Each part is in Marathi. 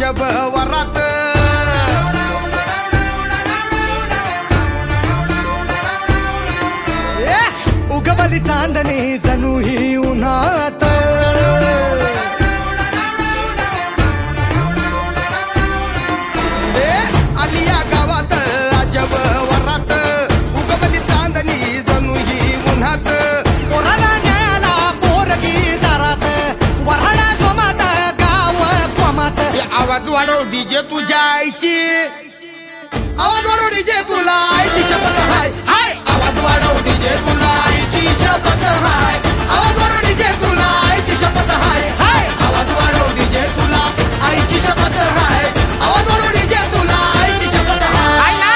अजब वरात उगवली चांदणी जणू ही उन्हात आली या गावात अजब वरात उगवली चांदणी जणू ही उन्हात कोणाला न्यायाला पोरगी दारात वऱ्हाडा जोमात गाव कोमात आवाज वाढव डीजे तुझ्या आईची आवाज वाढव डीजे तुला आईची शपथ हाय हाय आवाज वाढव डीजे तुला आईची शपथ हाय आवाज वाढव डीजे तुला आईची शपथ हाय हाय आवाज वाढव डीजे तुला आईची शपथ हाय आवाज वाढव डीजे तुला आईची शपथ हाय ना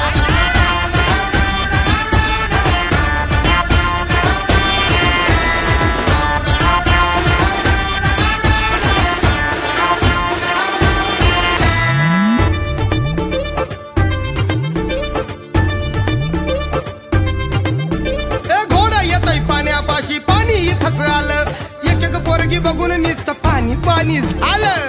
पाणी इथंच आलं एक एक पोरगी बघून नुसतं पाणी पाणी झालं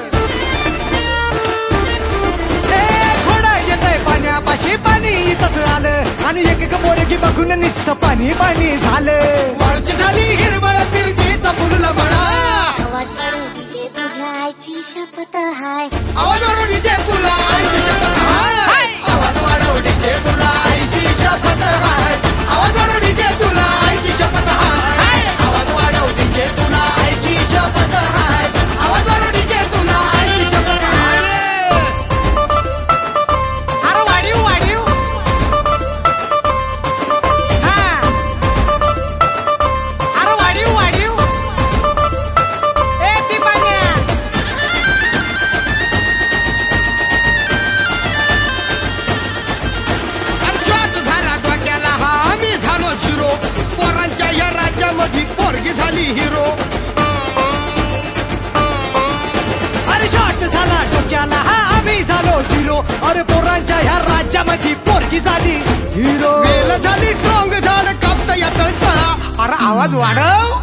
घोडा येतय पाण्यापाशी पाणी इथंच आलं आणि एक एक पोरगी बघून नुसतं पाणी पाणी झालं वाळची झाली हिरवळ फिरतीचा फुलला म्हणा आवाज वाढव डीजे तुझ्या आईची शपथ हाय आवाज वाढव डीजे तुला आईची शपथ हाय आवाज वाढव डीजे तुला आईची शपथ हाय आवाज वाढव डीजे तुला आईची शपथ हाय आवाज वाढव डीजे तुला आईची शपथ हाय आवाज वाढव डीजे तुला आईची शपथ हाय अरे वाढीव वाढीव हा अरे वाढीव वाढीव ए ती पाण्या अर्जात झाला डोक्याला हा आम्ही झालो झिरो पोरांच्या या राज्यामध्ये पोरगी झाली हिरो अरे शॉट झाला डोक्याला हा आम्ही झालो झिरो अरे पोरांच्या ह्या राज्यामध्ये पोरगी झाली हिरो वेल झाली स्ट्रॉंग झाड कापता या तळतळा अरे आवाज वाढव